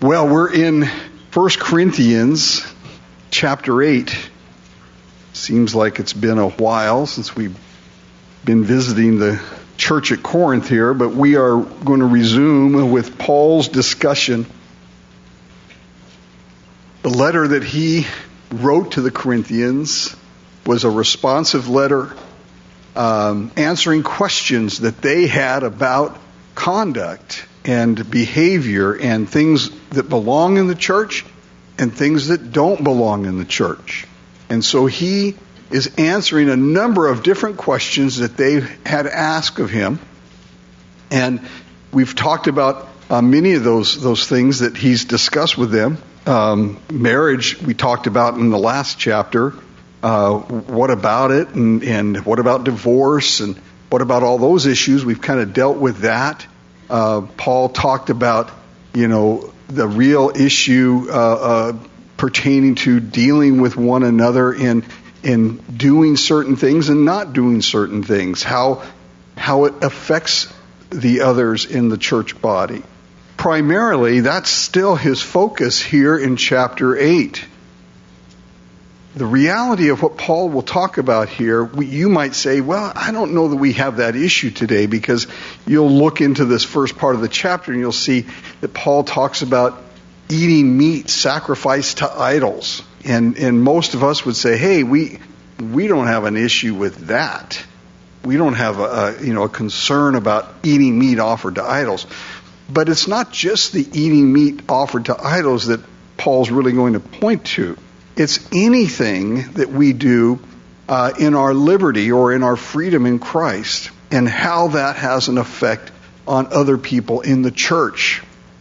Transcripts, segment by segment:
Well, we're in 1 Corinthians chapter 8. Seems like it's been a while since we've been visiting the church at Corinth here, but we are going to resume with Paul's discussion. The letter that he wrote to the Corinthians was a responsive letter answering questions that they had about conduct and behavior and things that belong in the church and things that don't belong in the church. And so he is answering a number of different questions that they had asked of him. And we've talked about many of those things that he's discussed with them. Marriage, we talked about in the last chapter. What about it? And what about divorce? And what about all those issues? We've kind of dealt with that. Paul talked about, the real issue pertaining to dealing with one another in doing certain things and not doing certain things, how it affects the others in the church body. Primarily, that's still his focus here in chapter 8. The reality of what Paul will talk about here, you might say, well, I don't know that we have that issue today, because you'll look into this first part of the chapter and you'll see that Paul talks about eating meat sacrificed to idols. And most of us would say, hey, we don't have an issue with that. We don't have a concern about eating meat offered to idols. But it's not just the eating meat offered to idols that Paul's really going to point to. It's anything that we do in our liberty or in our freedom in Christ, and how that has an effect on other people in the church.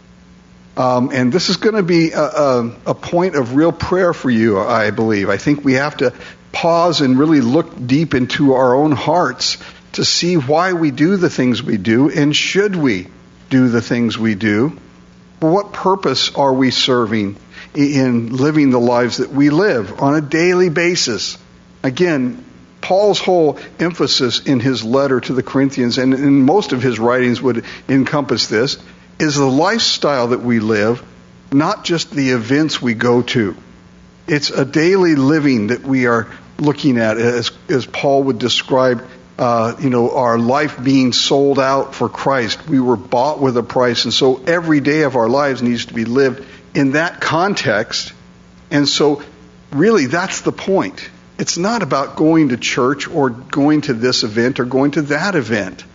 And this is going to be a point of real prayer for you, I believe. I think we have to pause and really look deep into our own hearts to see why we do the things we do, and should we do the things we do. For what purpose are we serving in living the lives that we live on a daily basis? Again, Paul's whole emphasis in his letter to the Corinthians, and in most of his writings would encompass this, is the lifestyle that we live, not just the events we go to. It's a daily living that we are looking at, as Paul would describe our life being sold out for Christ. We were bought with a price, and so every day of our lives needs to be lived in that context. And so really that's the point. It's not about going to church or going to this event or going to that event.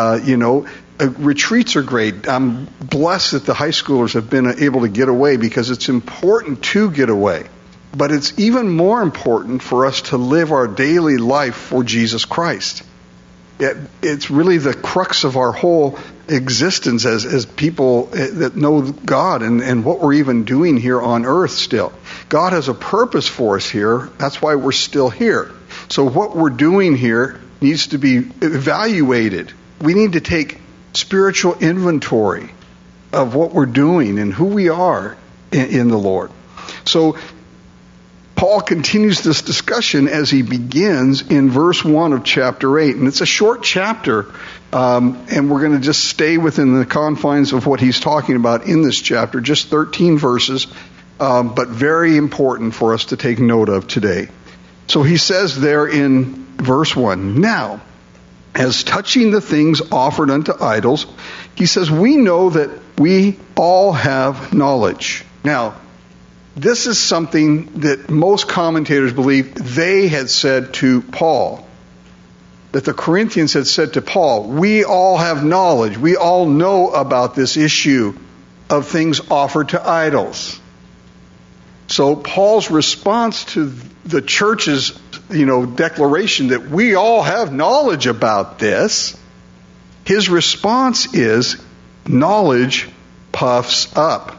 Retreats are great. I'm blessed that the high schoolers have been able to get away, because it's important to get away. But it's even more important for us to live our daily life for Jesus Christ. It's really the crux of our whole existence as people that know God and what we're even doing here on earth still. God has a purpose for us here. That's why we're still here. So what we're doing here needs to be evaluated. We need to take spiritual inventory of what we're doing and who we are in the Lord. So Paul continues this discussion as he begins in verse 1 of chapter 8. And it's a short chapter, and we're going to just stay within the confines of what he's talking about in this chapter, just 13 verses, but very important for us to take note of today. So he says there in verse 1, "Now, as touching the things offered unto idols," he says, "we know that we all have knowledge." Now, this is something that most commentators believe they had said to Paul, that the Corinthians had said to Paul, we all have knowledge. We all know about this issue of things offered to idols. So Paul's response to the church's, declaration that we all have knowledge about this, his response is, knowledge puffs up.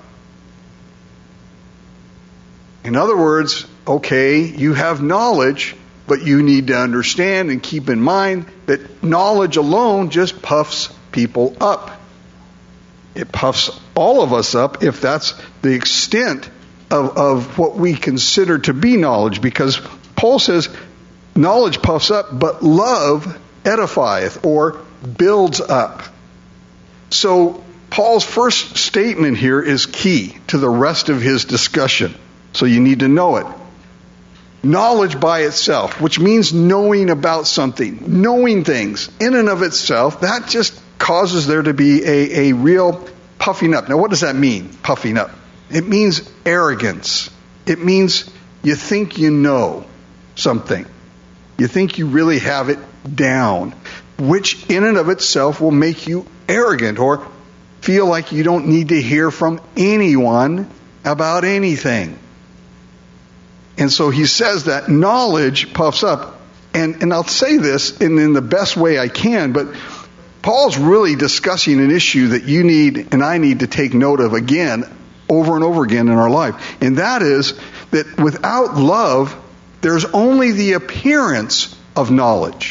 In other words, okay, you have knowledge, but you need to understand and keep in mind that knowledge alone just puffs people up. It puffs all of us up if that's the extent of what we consider to be knowledge, because Paul says knowledge puffs up, but love edifieth or builds up. So Paul's first statement here is key to the rest of his discussion. So you need to know it. Knowledge by itself, which means knowing about something, knowing things in and of itself, that just causes there to be a real puffing up. Now, what does that mean, puffing up? It means arrogance. It means you think you know something. You think you really have it down, which in and of itself will make you arrogant or feel like you don't need to hear from anyone about anything. And so he says that knowledge puffs up. And I'll say this in the best way I can, but Paul's really discussing an issue that you need and I need to take note of again, over and over again in our life. And that is that without love, there's only the appearance of knowledge.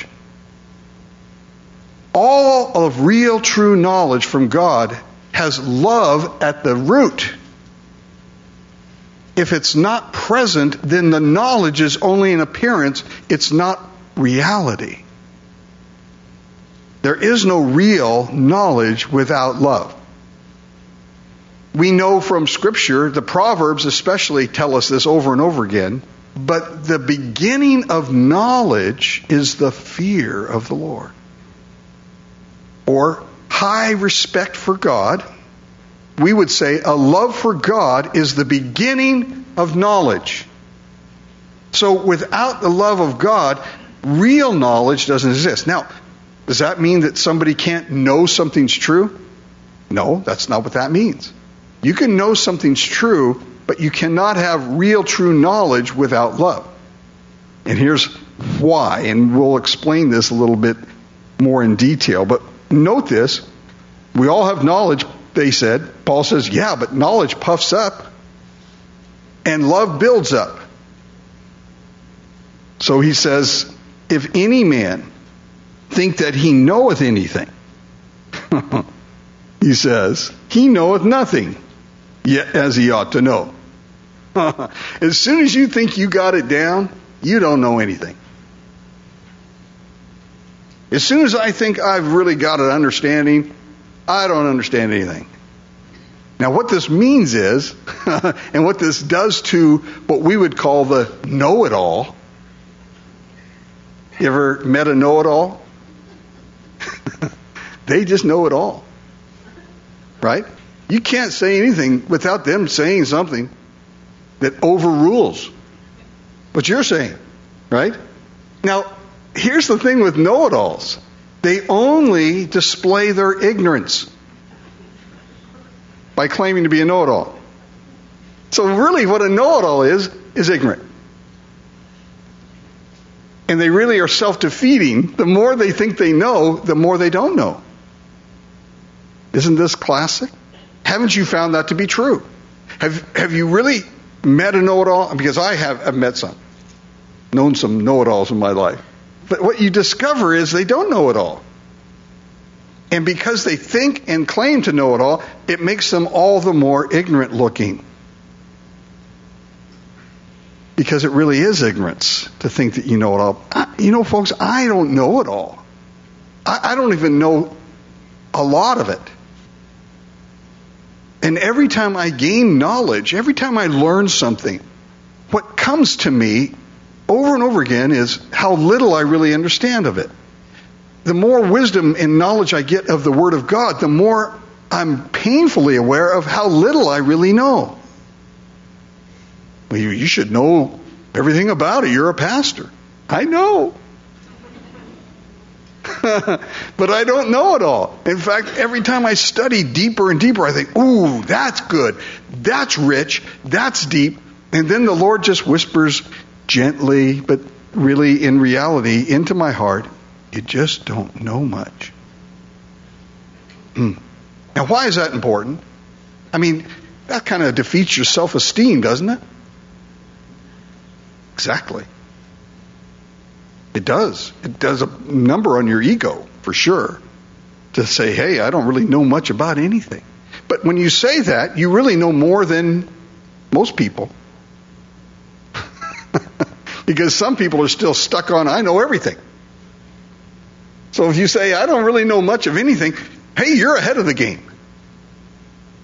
All of real, true knowledge from God has love at the root. If it's not present, then the knowledge is only an appearance. It's not reality. There is no real knowledge without love. We know from Scripture, the Proverbs especially tell us this over and over again, but the beginning of knowledge is the fear of the Lord. Or high respect for God. We would say a love for God is the beginning of knowledge. So without the love of God, real knowledge doesn't exist. Now, does that mean that somebody can't know something's true? No, that's not what that means. You can know something's true, but you cannot have real, true knowledge without love. And here's why, and we'll explain this a little bit more in detail. But note this, we all have knowledge, they said. Paul says, yeah, but knowledge puffs up and love builds up. So he says, if any man think that he knoweth anything, he says, he knoweth nothing, yet as he ought to know. As soon as you think you got it down, you don't know anything. As soon as I think I've really got an understanding, I don't understand anything. Now what this means is, and what this does to what we would call the know-it-all. You ever met a know-it-all? They just know it all. Right? You can't say anything without them saying something that overrules what you're saying. Right? Now, here's the thing with know-it-alls. They only display their ignorance by claiming to be a know-it-all. So really what a know-it-all is ignorant. And they really are self-defeating. The more they think they know, the more they don't know. Isn't this classic? Haven't you found that to be true? Have you really met a know-it-all? Because I have I've met some. Known some know-it-alls in my life. But what you discover is they don't know it all. And because they think and claim to know it all, it makes them all the more ignorant looking. Because it really is ignorance to think that you know it all. Folks, I don't know it all. I don't even know a lot of it. And every time I gain knowledge, every time I learn something, what comes to me over and over again is how little I really understand of it. The more wisdom and knowledge I get of the Word of God, the more I'm painfully aware of how little I really know. Well, you should know everything about it. You're a pastor. I know. But I don't know it all. In fact, every time I study deeper and deeper, I think, ooh, that's good. That's rich. That's deep. And then the Lord just whispers gently, but really in reality, into my heart, you just don't know much. Now, why is that important? I mean, that kind of defeats your self-esteem, doesn't it? Exactly. It does. It does a number on your ego, for sure, to say, hey, I don't really know much about anything. But when you say that, you really know more than most people. Because some people are still stuck on, I know everything. So if you say, I don't really know much of anything, hey, you're ahead of the game.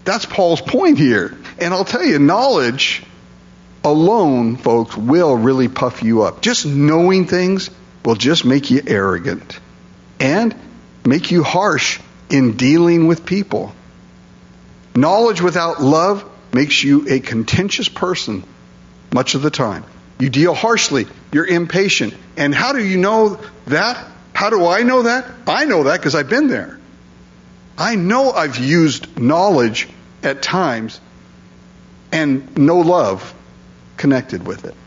That's Paul's point here. And I'll tell you, knowledge alone, folks, will really puff you up. Just knowing things will just make you arrogant and make you harsh in dealing with people. Knowledge without love makes you a contentious person much of the time. You deal harshly. You're impatient. And how do you know that? How do I know that? I know that because I've been there. I know I've used knowledge at times and no love connected with it.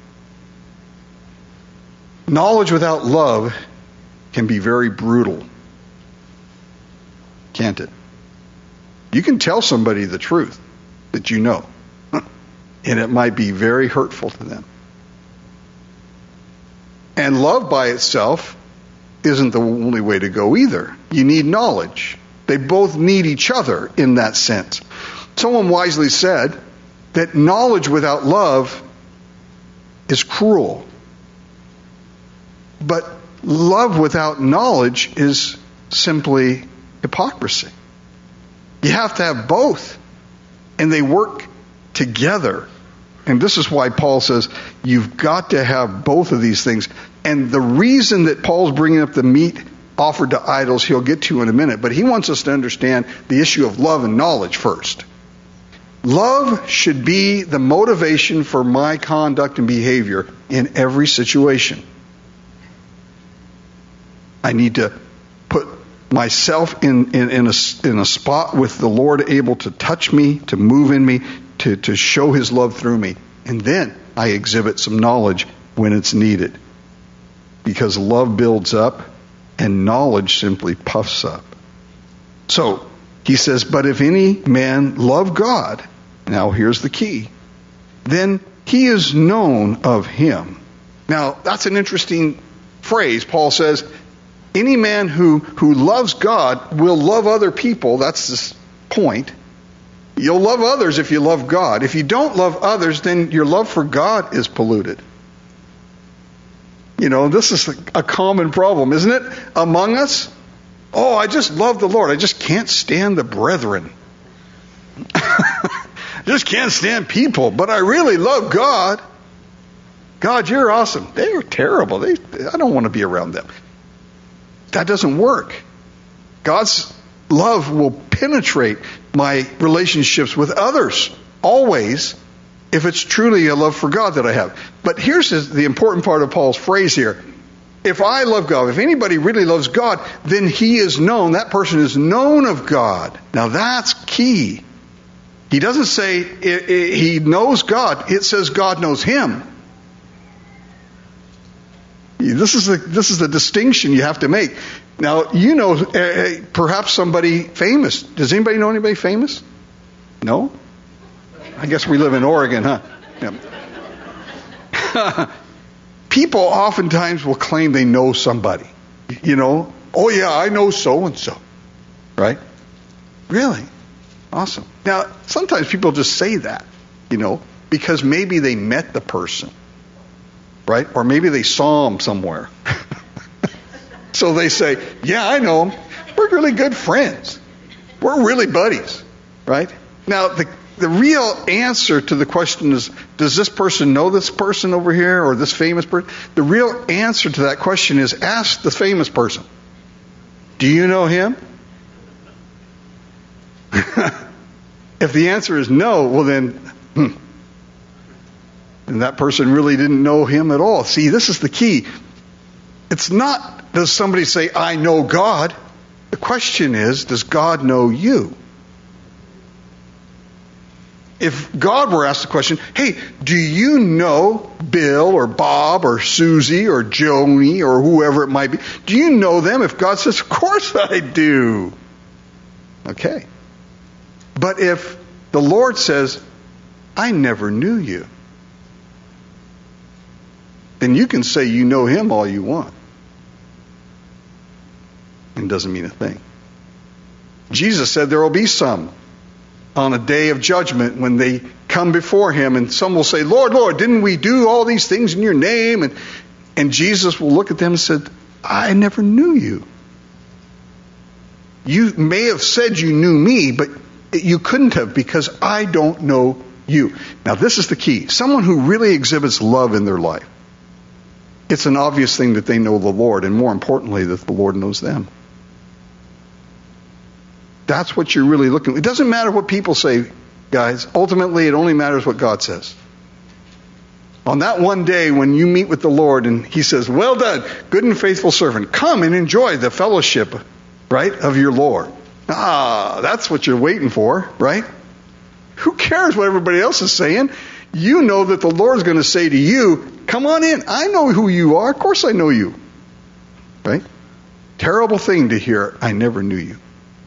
Knowledge without love can be very brutal, can't it? You can tell somebody the truth that you know, and it might be very hurtful to them. And love by itself isn't the only way to go either. You need knowledge. They both need each other in that sense. Someone wisely said that knowledge without love is cruel. But love without knowledge is simply hypocrisy. You have to have both, and they work together. And this is why Paul says you've got to have both of these things. And the reason that Paul's bringing up the meat offered to idols, he'll get to in a minute, but he wants us to understand the issue of love and knowledge first. Love should be the motivation for my conduct and behavior in every situation. I need to put myself in a spot with the Lord able to touch me, to move in me, to show His love through me. And then I exhibit some knowledge when it's needed. Because love builds up and knowledge simply puffs up. So, he says, but if any man love God, now here's the key, then he is known of Him. Now, that's an interesting phrase. Paul says, any man who loves God will love other people. That's the point. You'll love others if you love God. If you don't love others, then your love for God is polluted. You know, this is a common problem, isn't it? Among us. Oh, I just love the Lord. I just can't stand the brethren. Just can't stand people. But I really love God. God, you're awesome. They are terrible. I don't want to be around them. That doesn't work. God's love will penetrate my relationships with others, always, if it's truly a love for God that I have. But here's the important part of Paul's phrase here. If I love God, if anybody really loves God, then he is known, that person is known of God. Now that's key. He doesn't say he knows God. It says God knows him. This is the distinction you have to make. Now, you know, perhaps somebody famous. Does anybody know anybody famous? No? I guess we live in Oregon, huh? Yeah. People oftentimes will claim they know somebody. You know, oh yeah, I know so-and-so. Right? Really? Awesome. Now, sometimes people just say that, you know, because maybe they met the person. Right? Or maybe they saw him somewhere. So they say, yeah, I know him. We're really good friends. We're really buddies. Right? Now, the real answer to the question is, does this person know this person over here or this famous person? The real answer to that question is, ask the famous person. Do you know him? If the answer is no, well then, and that person really didn't know him at all. See, this is the key. It's not, does somebody say, I know God? The question is, does God know you? If God were asked the question, hey, do you know Bill or Bob or Susie or Joni or whoever it might be? Do you know them? If God says, of course I do. Okay. But if the Lord says, I never knew you, then you can say you know him all you want. It doesn't mean a thing. Jesus said there will be some on a day of judgment when they come before him, and some will say, Lord, Lord, didn't we do all these things in your name? And Jesus will look at them and said, I never knew you. You may have said you knew me, but You couldn't have, because I don't know you. Now, this is the key. Someone who really exhibits love in their life, it's an obvious thing that they know the Lord, and more importantly, that the Lord knows them. That's what you're really looking at. It doesn't matter what people say, guys. Ultimately, it only matters what God says. On that one day when you meet with the Lord and He says, well done, good and faithful servant, come and enjoy the fellowship, right, of your Lord. That's what you're waiting for, right? Who cares what everybody else is saying? You know that the Lord's going to say to you, come on in. I know who you are. Of course I know you. Right? Terrible thing to hear, I never knew you.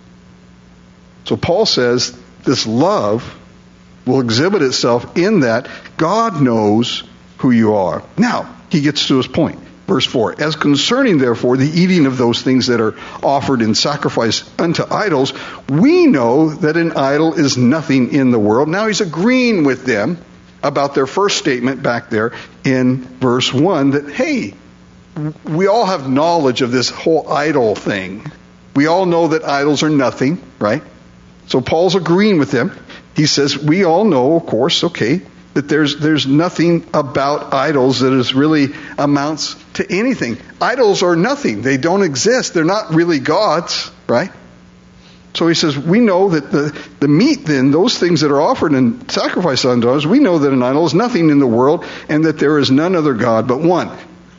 So Paul says this love will exhibit itself in that God knows who you are. Now, he gets to his point. Verse 4, as concerning, therefore, the eating of those things that are offered in sacrifice unto idols, we know that an idol is nothing in the world. Now he's agreeing with them about their first statement back there in verse 1, that, hey, we all have knowledge of this whole idol thing. We all know that idols are nothing, right? So Paul's agreeing with them. He says, we all know, of course, okay, that there's nothing about idols that is really amounts to anything. Idols are nothing. They don't exist. They're not really gods, right? So he says, we know that the meat then, those things that are offered and sacrificed unto us, we know that an idol is nothing in the world and that there is none other God but one.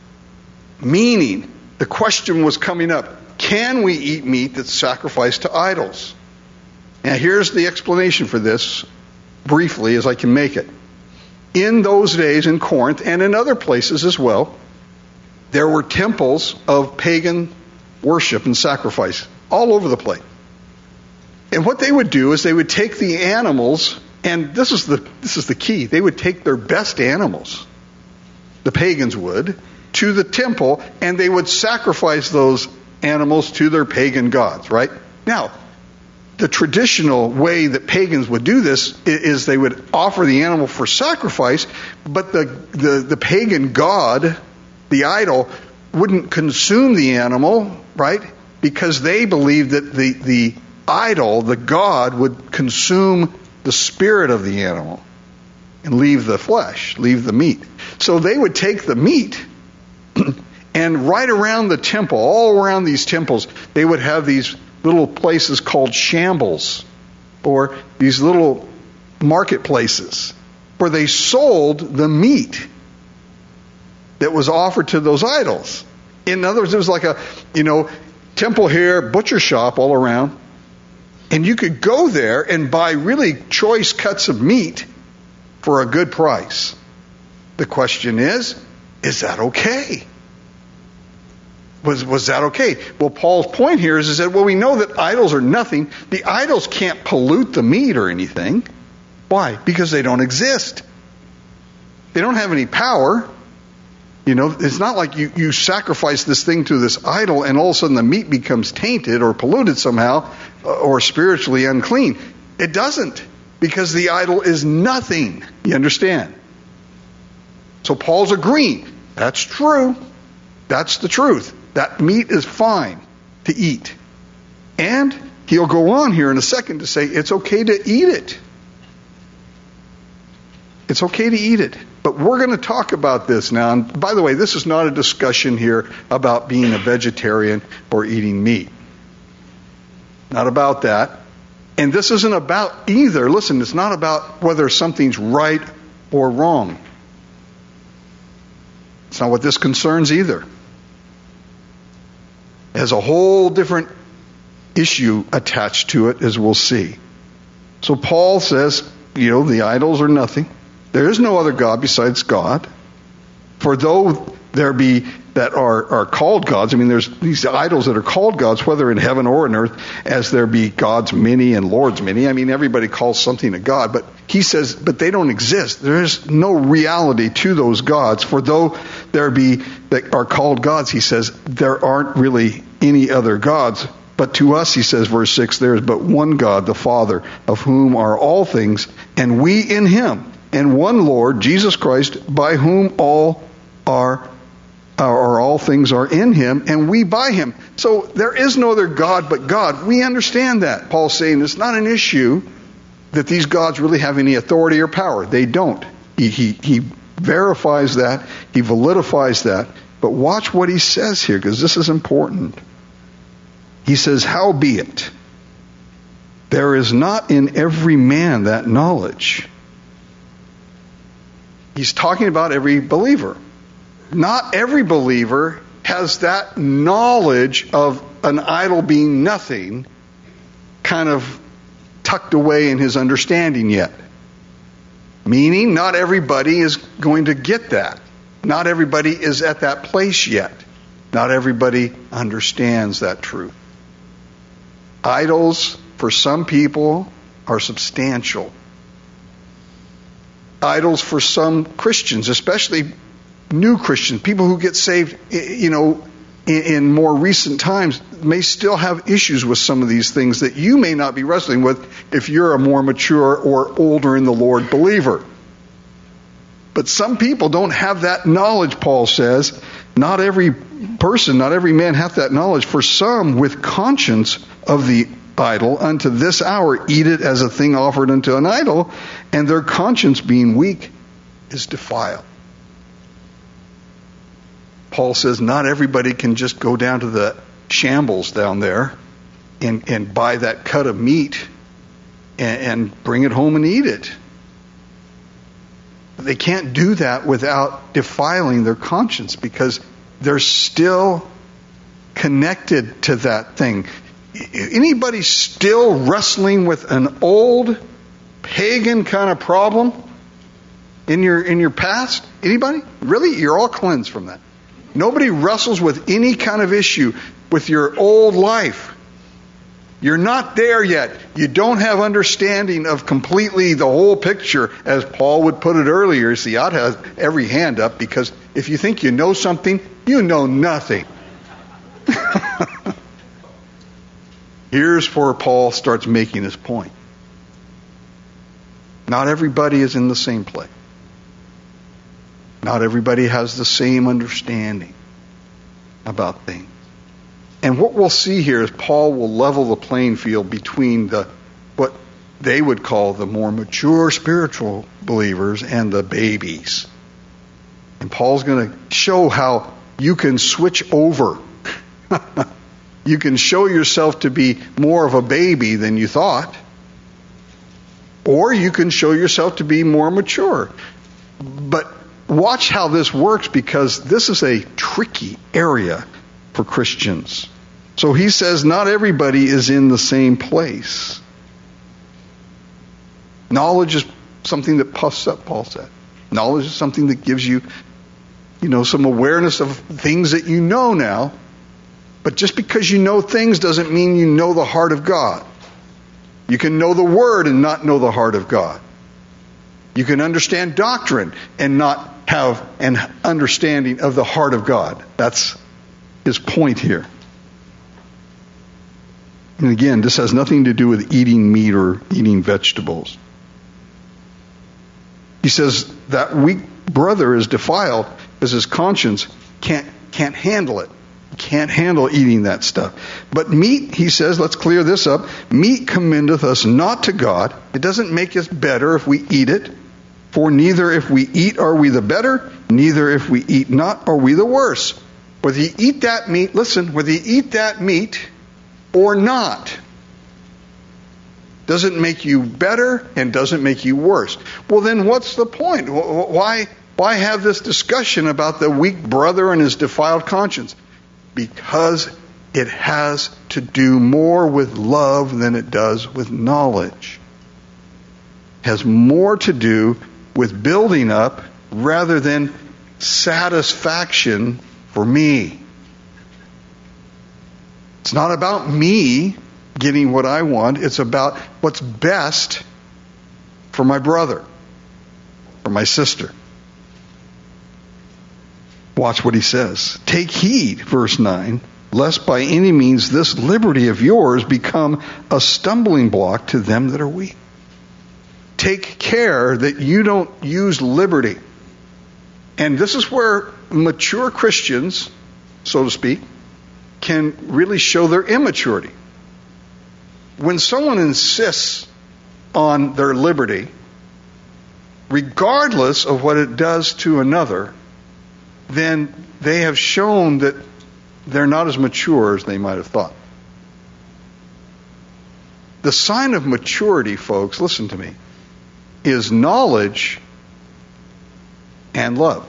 Meaning, the question was coming up, can we eat meat that's sacrificed to idols? Now here's the explanation for this, briefly as I can make it. In those days in Corinth and in other places as well, there were temples of pagan worship and sacrifice all over the place. And what they would do is they would take the animals, and this is the key. They would take their best animals, the pagans would, to the temple, and they would sacrifice those animals to their pagan gods, right? Now, the traditional way that pagans would do this is they would offer the animal for sacrifice, but the pagan god, the idol, wouldn't consume the animal, right? Because they believed that the idol, the god, would consume the spirit of the animal and leave the flesh, leave the meat. So they would take the meat and right around the temple, all around these temples, they would have these little places called shambles, or these little marketplaces where they sold the meat that was offered to those idols. In other words, it was like a, temple here, butcher shop all around, and you could go there and buy really choice cuts of meat for a good price. The question is that okay? Was that okay? Well, Paul's point here is that, we know that idols are nothing. The idols can't pollute the meat or anything. Why? Because they don't exist. They don't have any power. It's not like you sacrifice this thing to this idol and all of a sudden the meat becomes tainted or polluted somehow or spiritually unclean. It doesn't, because the idol is nothing. You understand? So Paul's agreeing. That's true. That's the truth. That meat is fine to eat. And he'll go on here in a second to say it's okay to eat it. It's okay to eat it. But we're going to talk about this now. And by the way, this is not a discussion here about being a vegetarian or eating meat. Not about that. And this isn't about either. Listen, it's not about whether something's right or wrong. It's not what this concerns either. It has a whole different issue attached to it, as we'll see. So Paul says, the idols are nothing. There is no other God besides God. For though there be that are called gods, there's these idols that are called gods, whether in heaven or on earth, as there be gods many and lords many. Everybody calls something a god, but he says, but they don't exist. There is no reality to those gods. For though there be that are called gods, he says, there aren't really any other gods. But to us, he says, verse 6, there is but one God, the Father, of whom are all things, and we in him, and one Lord, Jesus Christ, by whom all things are in him, and we by him. So there is no other God but God. We understand that. Paul's saying it's not an issue that these gods really have any authority or power. They don't. He verifies that. He validifies that. But watch what he says here, because this is important. He says, howbeit, there is not in every man that knowledge. He's talking about every believer. Not every believer has that knowledge of an idol being nothing kind of tucked away in his understanding yet. Meaning, not everybody is going to get that. Not everybody is at that place yet. Not everybody understands that truth. Idols, for some people, are substantial. Idols for some Christians, especially new Christians, people who get saved, in more recent times, may still have issues with some of these things that you may not be wrestling with if you're a more mature or older in the Lord believer. But some people don't have that knowledge, Paul says. Not every person, not every man hath that knowledge. For some with conscience of the idol unto this hour eat it as a thing offered unto an idol, and their conscience being weak is defiled. Paul says not everybody can just go down to the shambles down there and buy that cut of meat and bring it home and eat it. They can't do that without defiling their conscience, because they're still connected to that thing. Anybody still wrestling with an old pagan kind of problem in your past? Anybody? Really? You're all cleansed from that. Nobody wrestles with any kind of issue with your old life. You're not there yet. You don't have understanding of completely the whole picture, as Paul would put it earlier. See, I'd have every hand up, because if you think you know something, you know nothing. Here's where Paul starts making his point. Not everybody is in the same place. Not everybody has the same understanding about things. And what we'll see here is Paul will level the playing field between what they would call the more mature spiritual believers and the babies. And Paul's going to show how you can switch over. You can show yourself to be more of a baby than you thought. Or you can show yourself to be more mature. But watch how this works, because this is a tricky area for Christians. So he says not everybody is in the same place. Knowledge is something that puffs up, Paul said. Knowledge is something that gives you, some awareness of things that you know now. But just because you know things doesn't mean you know the heart of God. You can know the Word and not know the heart of God. You can understand doctrine and not have an understanding of the heart of God. That's his point here. And again, this has nothing to do with eating meat or eating vegetables. He says that weak brother is defiled because his conscience can't handle it. Can't handle eating that stuff. But meat, he says, let's clear this up. Meat commendeth us not to God. It doesn't make us better if we eat it. For neither if we eat are we the better, neither if we eat not are we the worse. Whether you eat that meat, listen, whether you eat that meat or not, doesn't make you better and doesn't make you worse. Well, then what's the point? Why have this discussion about the weak brother and his defiled conscience? Because it has to do more with love than it does with knowledge. It has more to do with building up rather than satisfaction for me. It's not about me getting what I want. It's about what's best for my brother, for my sister. Watch what he says. Take heed, verse 9, lest by any means this liberty of yours become a stumbling block to them that are weak. Take care that you don't use liberty. And this is where mature Christians, so to speak, can really show their immaturity. When someone insists on their liberty, regardless of what it does to another, then they have shown that they're not as mature as they might have thought. The sign of maturity, folks, listen to me, is knowledge and love.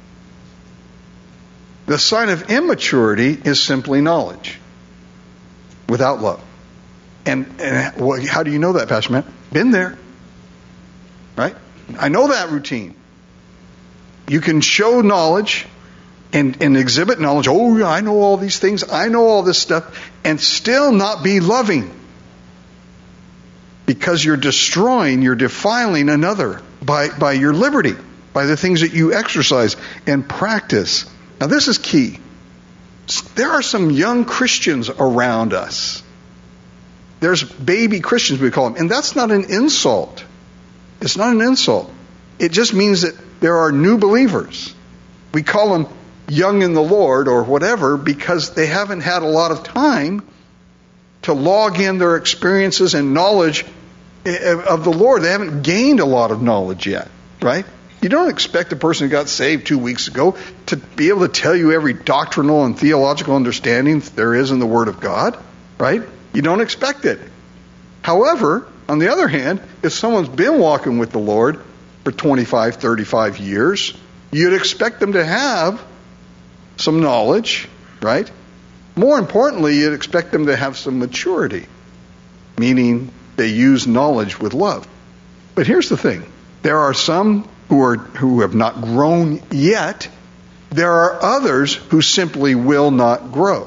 The sign of immaturity is simply knowledge without love. And how do you know that, Pastor Matt? Been there. Right? I know that routine. You can show knowledge and exhibit knowledge. Oh, I know all these things. I know all this stuff. And still not be loving. Because you're destroying, you're defiling another by your liberty, by the things that you exercise and practice. Now this is key. There are some young Christians around us. There's baby Christians, we call them. And that's not an insult. It's not an insult. It just means that there are new believers. We call them young in the Lord or whatever because they haven't had a lot of time to log in their experiences and knowledge of the Lord. They haven't gained a lot of knowledge yet, right? You don't expect a person who got saved 2 weeks ago to be able to tell you every doctrinal and theological understanding there is in the Word of God, right? You don't expect it. However, on the other hand, if someone's been walking with the Lord for 25, 35 years, you'd expect them to have some knowledge, right? More importantly, you'd expect them to have some maturity, meaning they use knowledge with love. But here's the thing. There are some who have not grown yet. There are others who simply will not grow.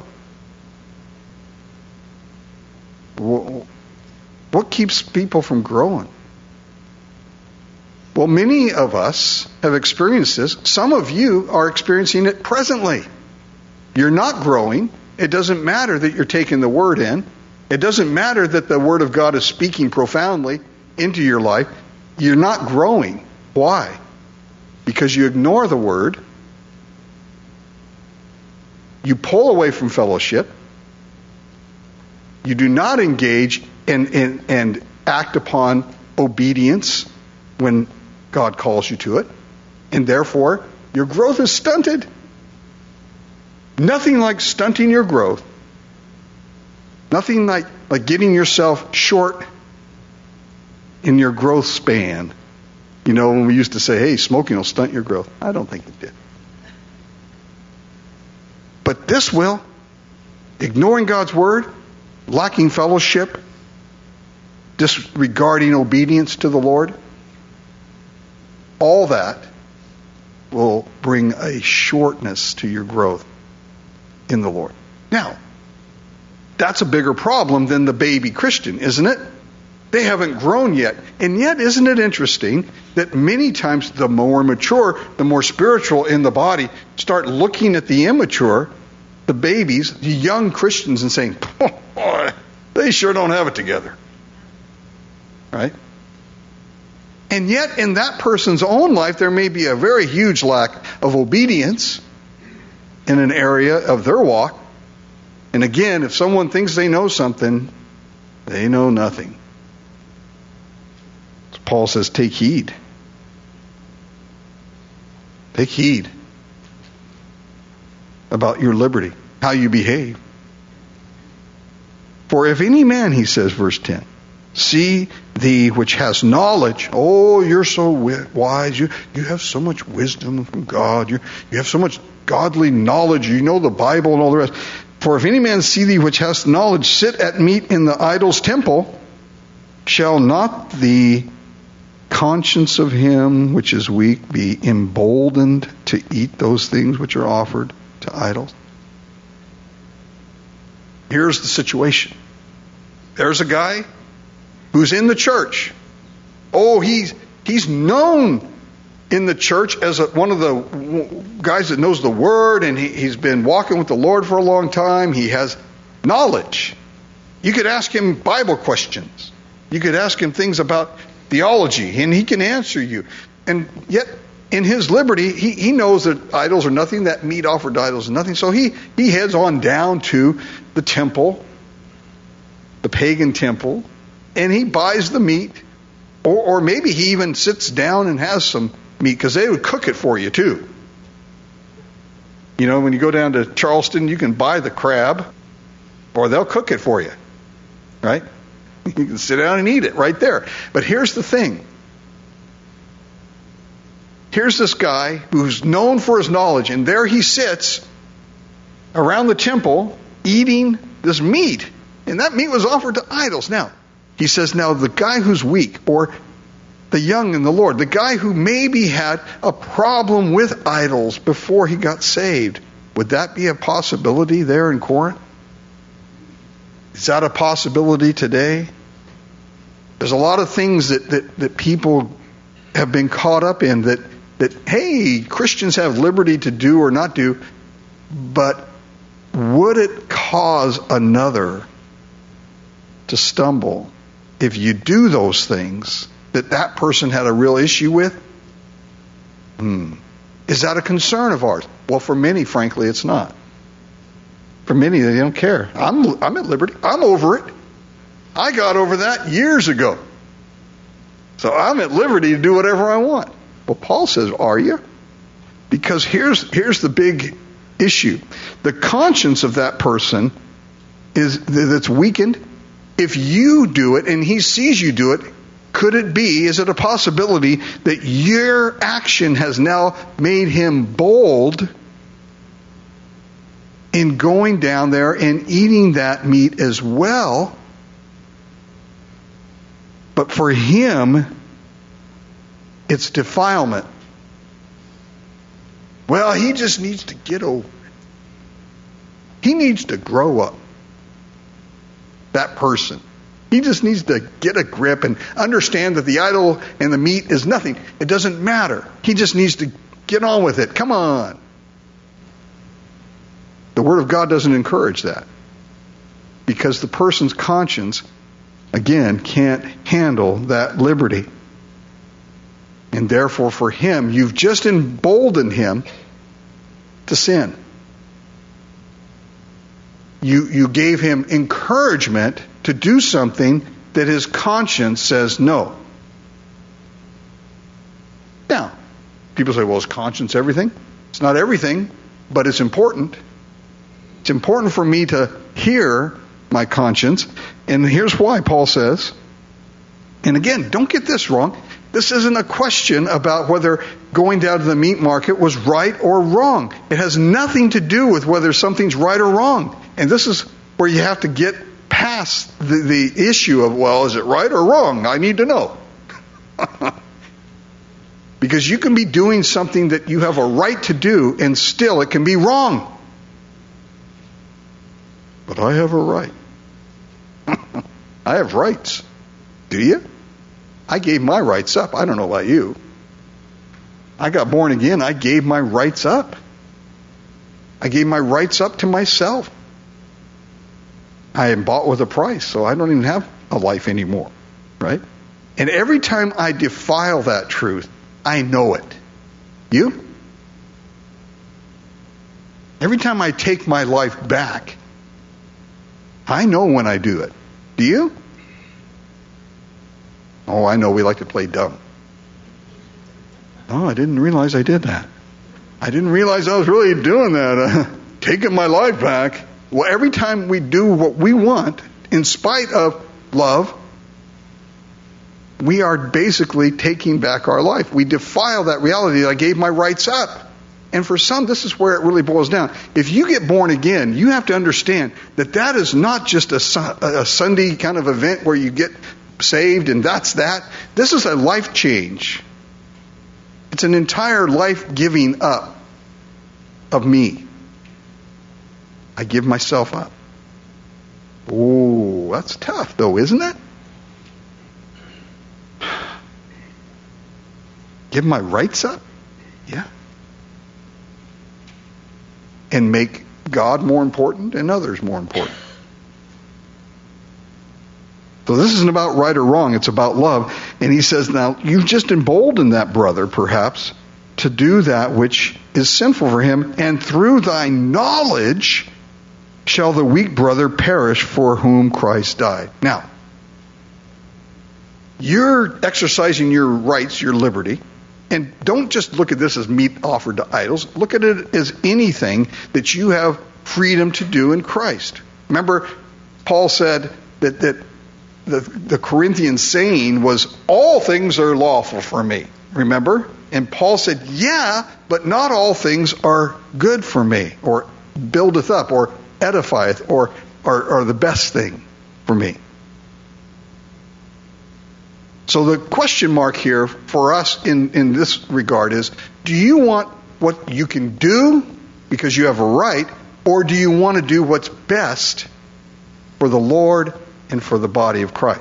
What keeps people from growing? Well, many of us have experienced this. Some of you are experiencing it presently. You're not growing. It doesn't matter that you're taking the Word in. It doesn't matter that the Word of God is speaking profoundly into your life. You're not growing. Why? Because you ignore the Word. You pull away from fellowship. You do not engage and act upon obedience when God calls you to it. And therefore, your growth is stunted. Nothing like stunting your growth. Nothing like getting yourself short in your growth span. You know, when we used to say, hey, smoking will stunt your growth. I don't think it did. But this will. Ignoring God's Word, lacking fellowship, disregarding obedience to the Lord, all that will bring a shortness to your growth in the Lord. Now, that's a bigger problem than the baby Christian, isn't it? They haven't grown yet. And yet, isn't it interesting that many times the more mature, the more spiritual in the body, start looking at the immature, the babies, the young Christians, and saying, oh, boy, they sure don't have it together. Right? And yet, in that person's own life, there may be a very huge lack of obedience in an area of their walk. And again, if someone thinks they know something, they know nothing. Paul says, take heed. Take heed about your liberty, how you behave. For if any man, he says, verse 10, see thee which has knowledge. Oh, you're so wise. You have so much wisdom from God. You have so much godly knowledge. You know the Bible and all the rest. For if any man see thee which has knowledge sit at meat in the idol's temple, shall not the conscience of him which is weak be emboldened to eat those things which are offered to idols? Here's the situation. There's a guy who's in the church. Oh, he's known in the church as one of the guys that knows the Word, and he's been walking with the Lord for a long time. He has knowledge. You could ask him Bible questions. You could ask him things about theology, and he can answer you. And yet, in his liberty, he knows that idols are nothing, that meat offered to idols is nothing. So he heads on down to the temple, the pagan temple, and he buys the meat Or maybe he even sits down and has some meat, because they would cook it for you too. You know, when you go down to Charleston, you can buy the crab, or they'll cook it for you, right? You can sit down and eat it right there. But here's the thing. Here's this guy who's known for his knowledge, and there he sits around the temple eating this meat. And that meat was offered to idols. Now, he says, now the guy who's weak, or the young in the Lord, the guy who maybe had a problem with idols before he got saved, would that be a possibility there in Corinth? Is that a possibility today? There's a lot of things that people have been caught up in that, hey, Christians have liberty to do or not do, but would it cause another to stumble if you do those things that person had a real issue with? Is that a concern of ours? Well, for many, frankly, it's not. For many, they don't care. I'm at liberty. I'm over it. I got over that years ago. So I'm at liberty to do whatever I want. Well, Paul says, are you? Because here's the big issue. The conscience of that person that's weakened. If you do it and he sees you do it, is it a possibility that your action has now made him bold in going down there and eating that meat as well? But for him, it's defilement. Well, he just needs to get over it. He needs to grow up. That person. He just needs to get a grip and understand that the idol and the meat is nothing. It doesn't matter. He just needs to get on with it. Come on. The Word of God doesn't encourage that. Because the person's conscience, again, can't handle that liberty. And therefore, for him, you've just emboldened him to sin. You gave him encouragement to do something that his conscience says no. Now, people say, well, is conscience everything? It's not everything, but it's important. It's important for me to hear my conscience. And here's why, Paul says. And again, don't get this wrong. This isn't a question about whether going down to the meat market was right or wrong. It has nothing to do with whether something's right or wrong. And this is where you have to get past the issue of, well, is it right or wrong? I need to know. Because you can be doing something that you have a right to do, and still it can be wrong. But I have a right. I have rights. Do you? I gave my rights up. I don't know about you. I got born again. I gave my rights up. I gave my rights up to myself. I am bought with a price, so I don't even have a life anymore, right? And every time I defile that truth, I know it. You? Every time I take my life back, I know when I do it. Do you? Oh, I know we like to play dumb. Oh, I didn't realize I did that. I didn't realize I was really doing that, taking my life back. Well, every time we do what we want, in spite of love, we are basically taking back our life. We defile that reality that I gave my rights up. And for some, this is where it really boils down. If you get born again, you have to understand that that is not just a Sunday kind of event where you get saved and that's that. This is a life change. It's an entire life giving up of me. I give myself up. Oh, that's tough though, isn't it? Give my rights up? Yeah. And make God more important and others more important. So this isn't about right or wrong, it's about love. And he says, now, you've just emboldened that brother, perhaps, to do that which is sinful for him, and through thy knowledge shall the weak brother perish for whom Christ died. Now, you're exercising your rights, your liberty. And don't just look at this as meat offered to idols. Look at it as anything that you have freedom to do in Christ. Remember, Paul said that the Corinthian saying was, all things are lawful for me. Remember? And Paul said, yeah, but not all things are good for me, or buildeth up, or edifieth, or are the best thing for me. So the question mark here for us in this regard is, do you want what you can do because you have a right, or do you want to do what's best for the Lord and for the body of Christ?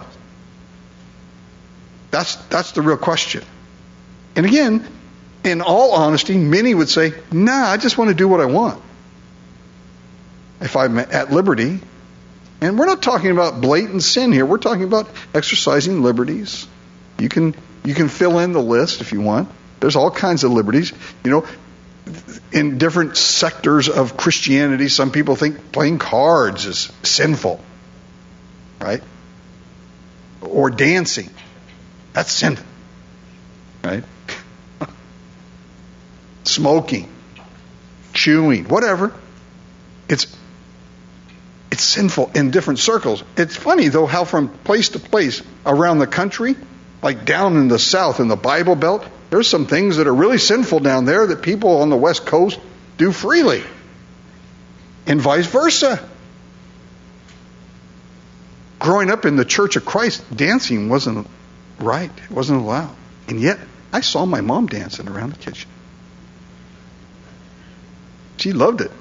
That's the real question. And again, in all honesty, many would say, nah, I just want to do what I want if I'm at liberty. And we're not talking about blatant sin here. We're talking about exercising liberties. You can fill in the list if you want. There's all kinds of liberties. You know, in different sectors of Christianity, some people think playing cards is sinful, right? Or dancing. That's sinful, right? Smoking, chewing, whatever. It's sinful in different circles. It's funny, though, how from place to place around the country, like down in the South, in the Bible Belt, there's some things that are really sinful down there that people on the West Coast do freely. And vice versa. Growing up in the Church of Christ, dancing wasn't right. It wasn't allowed. And yet, I saw my mom dancing around the kitchen. She loved it.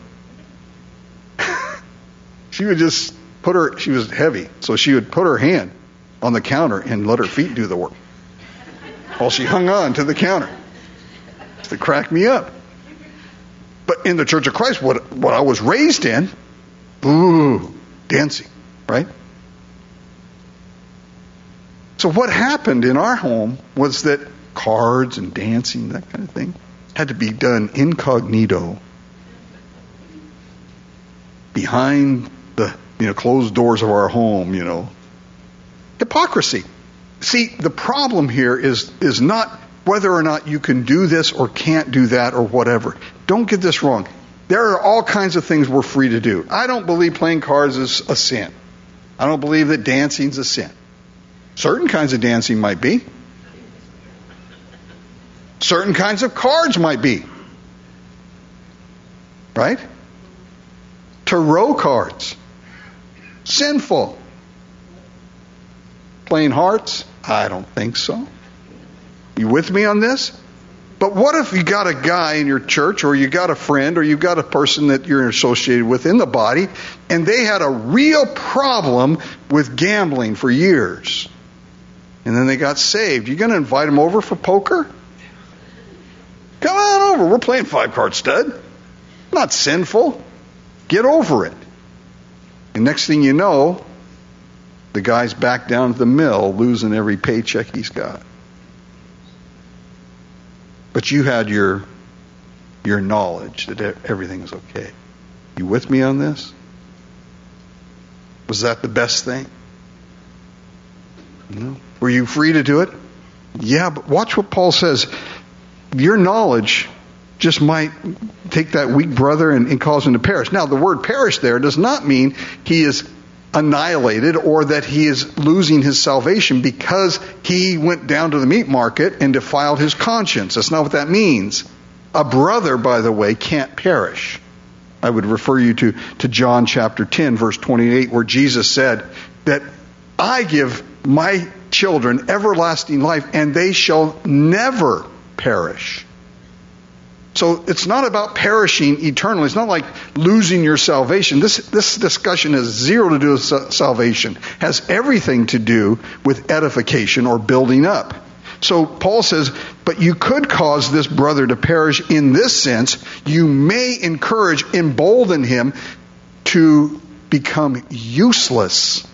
She would just she was heavy, so she would put her hand on the counter and let her feet do the work while she hung on to the counter to crack me up. But in the Church of Christ, what I was raised in, dancing, right? So what happened in our home was that cards and dancing, that kind of thing, had to be done incognito, behind the closed doors of our home, Hypocrisy. See, the problem here is not whether or not you can do this or can't do that or whatever. Don't get this wrong. There are all kinds of things we're free to do. I don't believe playing cards is a sin. I don't believe that dancing's a sin. Certain kinds of dancing might be. Certain kinds of cards might be. Right? Tarot cards. Sinful. Playing hearts? I don't think so. You with me on this? But what if you got a guy in your church, or you got a friend, or you got a person that you're associated with in the body, and they had a real problem with gambling for years, and then they got saved? You going to invite them over for poker? Come on over. We're playing 5-card stud. Not sinful. Get over it. And next thing you know, the guy's back down at the mill, losing every paycheck he's got. But you had your knowledge that everything is okay. You with me on this? Was that the best thing? No. Were you free to do it? Yeah, but watch what Paul says. Your knowledge just might take that weak brother and cause him to perish. Now, the word perish there does not mean he is annihilated or that he is losing his salvation because he went down to the meat market and defiled his conscience. That's not what that means. A brother, by the way, can't perish. I would refer you to John chapter 10, verse 28, where Jesus said that I give my children everlasting life, and they shall never perish. So it's not about perishing eternally. It's not like losing your salvation. This discussion has zero to do with salvation. It has everything to do with edification or building up. So Paul says, but you could cause this brother to perish in this sense. You may encourage, embolden him to become useless,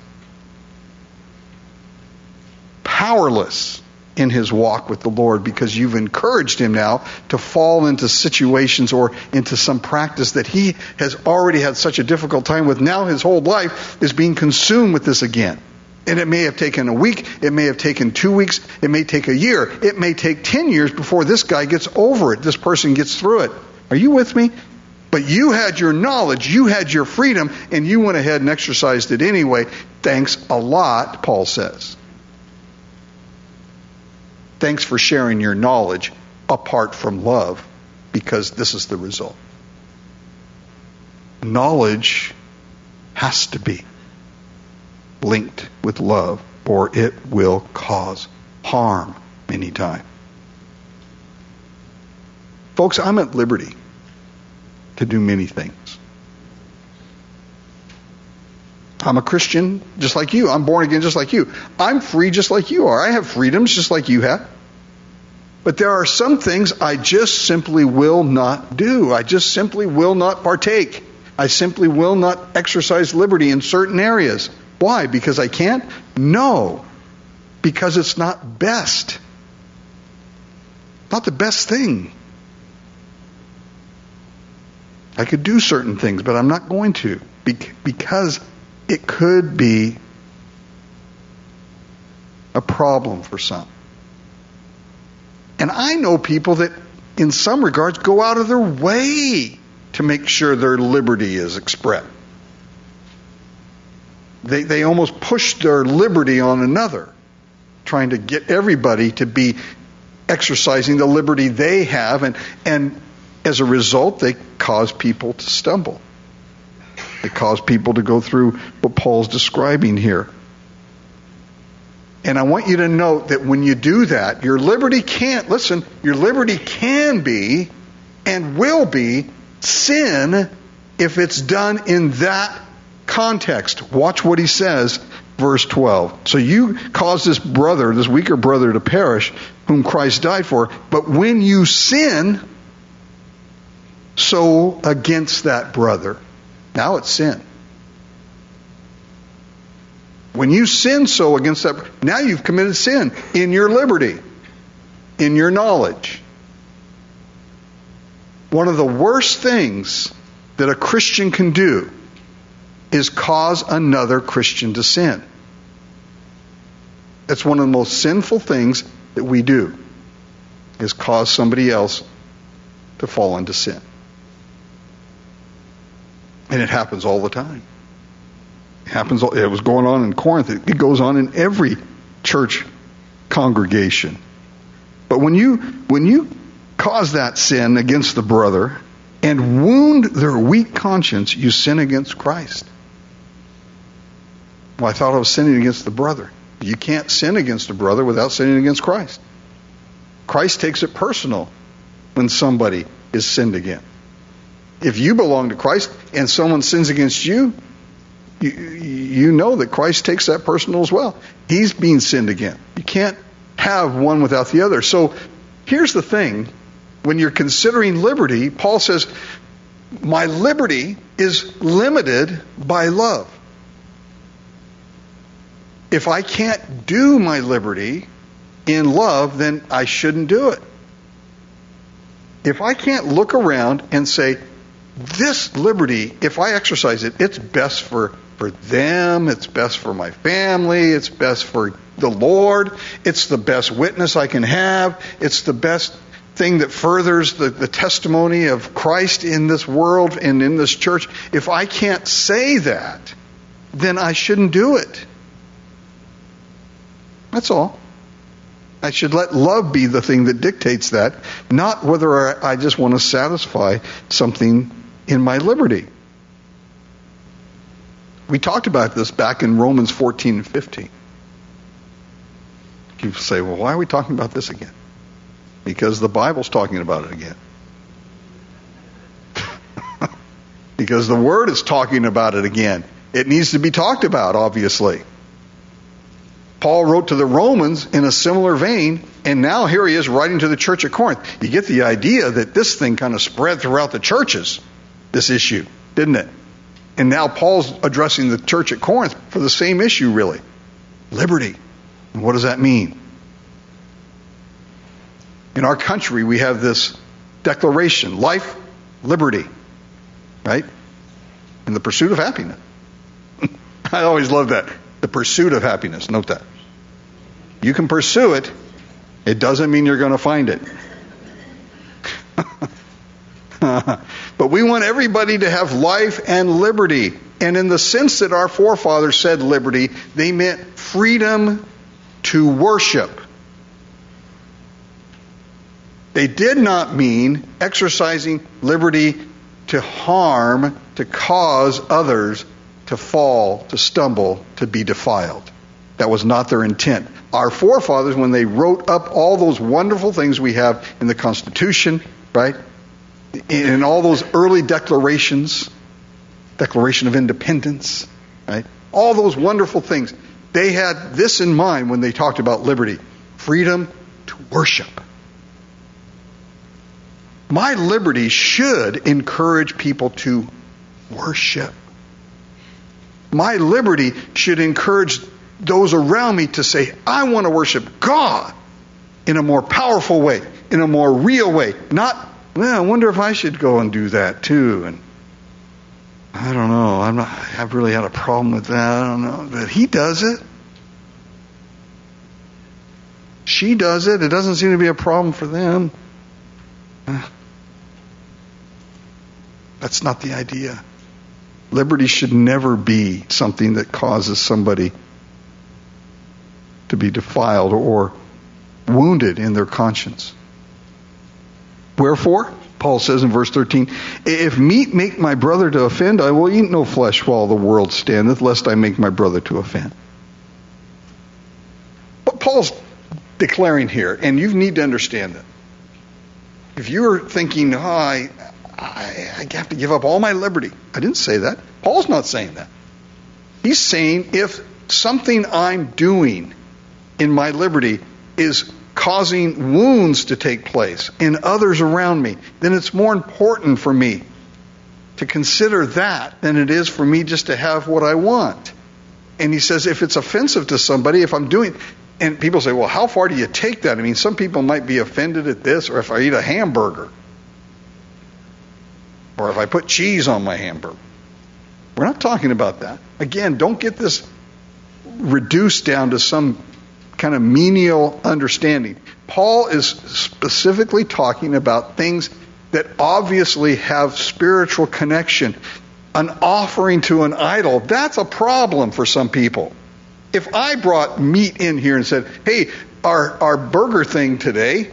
powerless in his walk with the Lord, because you've encouraged him now to fall into situations or into some practice that he has already had such a difficult time with. Now his whole life is being consumed with this again. And it may have taken a week. It may have taken 2 weeks. It may take a year. It may take 10 years before this guy gets over it. This person gets through it. Are you with me? But you had your knowledge. You had your freedom. And you went ahead and exercised it anyway. Thanks a lot, Paul says. Thanks for sharing your knowledge apart from love, because this is the result. Knowledge has to be linked with love, or it will cause harm many times. Folks, I'm at liberty to do many things. I'm a Christian just like you. I'm born again just like you. I'm free just like you are. I have freedoms just like you have. But there are some things I just simply will not do. I just simply will not partake. I simply will not exercise liberty in certain areas. Why? Because I can't? No. Because it's not best. Not the best thing. I could do certain things, but I'm not going to. Because it could be a problem for some. And I know people that, in some regards, go out of their way to make sure their liberty is expressed. They almost push their liberty on another, trying to get everybody to be exercising the liberty they have, and as a result, they cause people to stumble. They cause people to go through what Paul's describing here. And I want you to note that when you do that, your liberty can be and will be sin if it's done in that context. Watch what he says, verse 12. So you cause this weaker brother to perish, whom Christ died for, but when you sin, so against that brother, now it's sin. When you sin so against that, now you've committed sin in your liberty, in your knowledge. One of the worst things that a Christian can do is cause another Christian to sin. That's one of the most sinful things that we do, is cause somebody else to fall into sin. And it happens all the time. It was going on in Corinth. It goes on in every church congregation. But when you cause that sin against the brother and wound their weak conscience, you sin against Christ. Well, I thought I was sinning against the brother. You can't sin against a brother without sinning against Christ. Christ takes it personal when somebody is sinned against. If you belong to Christ and someone sins against you, you know that Christ takes that personal as well. He's being sinned against. You can't have one without the other. So here's the thing. When you're considering liberty, Paul says, my liberty is limited by love. If I can't do my liberty in love, then I shouldn't do it. If I can't look around and say, this liberty, if I exercise it, it's best for them, it's best for my family, it's best for the Lord, it's the best witness I can have, it's the best thing that furthers the testimony of Christ in this world and in this church. If I can't say that, then I shouldn't do it. That's all. I should let love be the thing that dictates that, not whether I just want to satisfy something in my liberty. We talked about this back in Romans 14 and 15. You say, well, why are we talking about this again? Because the Bible's talking about it again. Because the Word is talking about it again. It needs to be talked about, obviously. Paul wrote to the Romans in a similar vein, and now here he is writing to the church at Corinth. You get the idea that this thing kind of spread throughout the churches, this issue, didn't it? And now Paul's addressing the church at Corinth for the same issue, really. Liberty. And what does that mean? In our country, we have this declaration, life, liberty, right? And the pursuit of happiness. I always love that. The pursuit of happiness. Note that. You can pursue it. It doesn't mean you're going to find it. But we want everybody to have life and liberty. And in the sense that our forefathers said liberty, they meant freedom to worship. They did not mean exercising liberty to harm, to cause others to fall, to stumble, to be defiled. That was not their intent. Our forefathers, when they wrote up all those wonderful things we have in the Constitution, right? In all those early declarations, Declaration of Independence, right? All those wonderful things. They had this in mind when they talked about liberty. Freedom to worship. My liberty should encourage people to worship. My liberty should encourage those around me to say, I want to worship God in a more powerful way, in a more real way. Not, well, I wonder if I should go and do that too. And I don't know. I've really had a problem with that. I don't know. But he does it. She does it. It doesn't seem to be a problem for them. That's not the idea. Liberty should never be something that causes somebody to be defiled or wounded in their conscience. Wherefore, Paul says in verse 13, if meat make my brother to offend, I will eat no flesh while the world standeth, lest I make my brother to offend. What Paul's declaring here, and you need to understand that. If you're thinking, I have to give up all my liberty. I didn't say that. Paul's not saying that. He's saying if something I'm doing in my liberty is causing wounds to take place in others around me, then it's more important for me to consider that than it is for me just to have what I want. And he says if it's offensive to somebody, if I'm doing... And people say, well, how far do you take that? I mean, some people might be offended at this, or if I eat a hamburger. Or if I put cheese on my hamburger. We're not talking about that. Again, don't get this reduced down to some kind of menial understanding. Paul is specifically talking about things that obviously have spiritual connection. An offering to an idol, that's a problem for some people. If I brought meat in here and said, hey, our burger thing today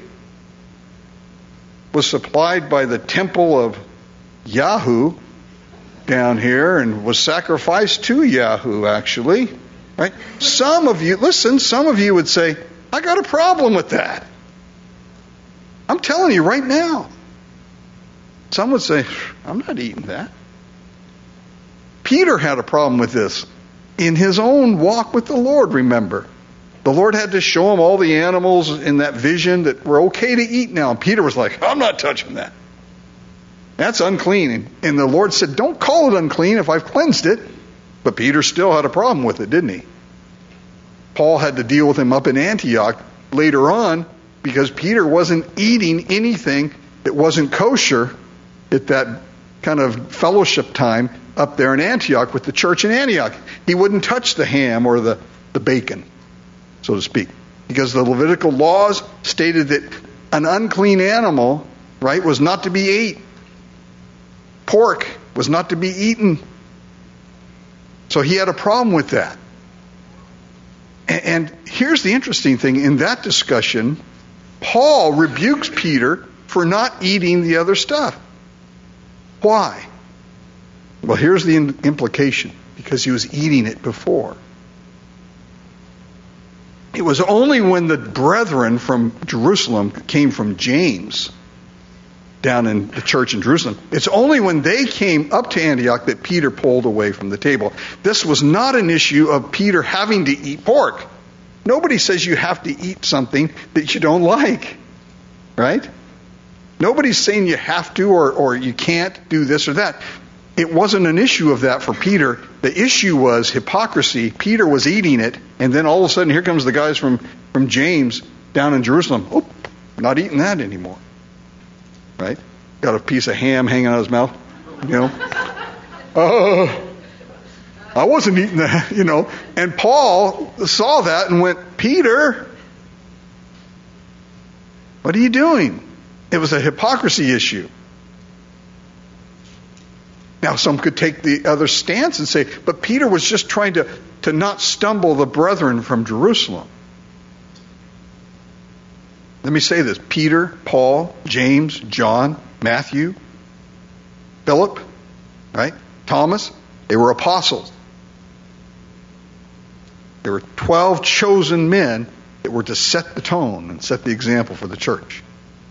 was supplied by the temple of Yahoo down here and was sacrificed to Yahoo, actually. Right? Some of you would say, I got a problem with that. I'm telling you right now. Some would say, I'm not eating that. Peter had a problem with this in his own walk with the Lord, remember. The Lord had to show him all the animals in that vision that were okay to eat now. And Peter was like, I'm not touching that. That's unclean. And the Lord said, don't call it unclean if I've cleansed it. But Peter still had a problem with it, didn't he? Paul had to deal with him up in Antioch later on because Peter wasn't eating anything that wasn't kosher at that kind of fellowship time up there in Antioch with the church in Antioch. He wouldn't touch the ham or the bacon, so to speak, because the Levitical laws stated that an unclean animal, right, was not to be ate. Pork was not to be eaten. So he had a problem with that. And here's the interesting thing. In that discussion, Paul rebukes Peter for not eating the other stuff. Why? Well, here's the implication. Because he was eating it before. It was only when the brethren from Jerusalem came from James down in the church in Jerusalem. It's only when they came up to Antioch that Peter pulled away from the table. This was not an issue of Peter having to eat pork. Nobody says you have to eat something that you don't like. Right? Nobody's saying you have to or you can't do this or that. It wasn't an issue of that for Peter. The issue was hypocrisy. Peter was eating it, and then all of a sudden here comes the guys from James down in Jerusalem. Oh, not eating that anymore. Right? Got a piece of ham hanging out of his mouth. You know. Oh, I wasn't eating that, And Paul saw that and went, Peter, what are you doing? It was a hypocrisy issue. Now, some could take the other stance and say, but Peter was just trying to not stumble the brethren from Jerusalem. Let me say this. Peter, Paul, James, John, Matthew, Philip, right? Thomas, they were apostles. There were 12 chosen men that were to set the tone and set the example for the church.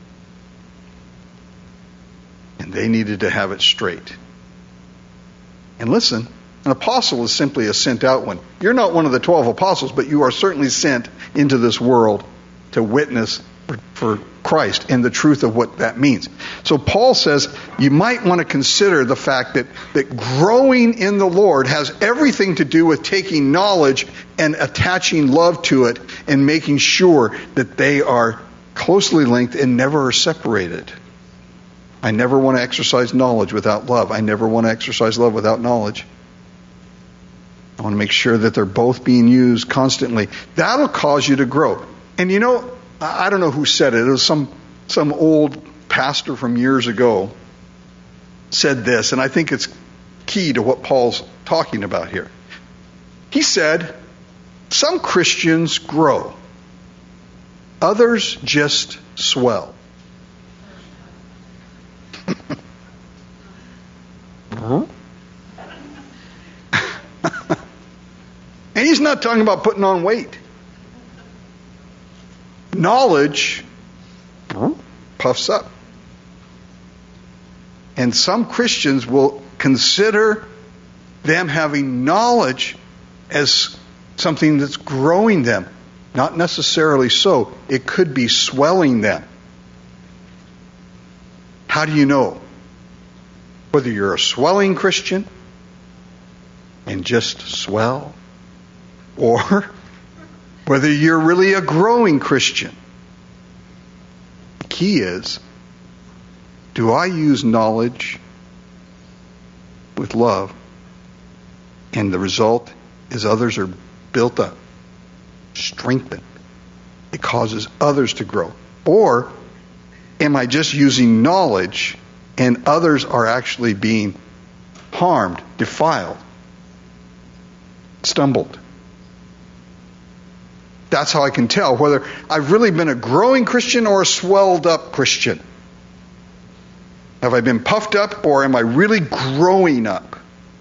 And they needed to have it straight. And listen, an apostle is simply a sent out one. You're not one of the 12 apostles, but you are certainly sent into this world to witness for Christ and the truth of what that means. So Paul says you might want to consider the fact that growing in the Lord has everything to do with taking knowledge and attaching love to it and making sure that they are closely linked and never are separated. I never want to exercise knowledge without love. I never want to exercise love without knowledge. I want to make sure that they're both being used constantly. That'll cause you to grow. And I don't know who said it. It was some old pastor from years ago said this, and I think it's key to what Paul's talking about here. He said, some Christians grow. Others just swell. And he's not talking about putting on weight. Knowledge puffs up. And some Christians will consider them having knowledge as something that's growing them. Not necessarily so. It could be swelling them. How do you know whether you're a swelling Christian and just swell, or whether you're really a growing Christian? The key is, do I use knowledge with love, and the result is others are built up, strengthened. It causes others to grow. Or am I just using knowledge and others are actually being harmed, defiled, stumbled? That's how I can tell whether I've really been a growing Christian or a swelled up Christian. Have I been puffed up or am I really growing up?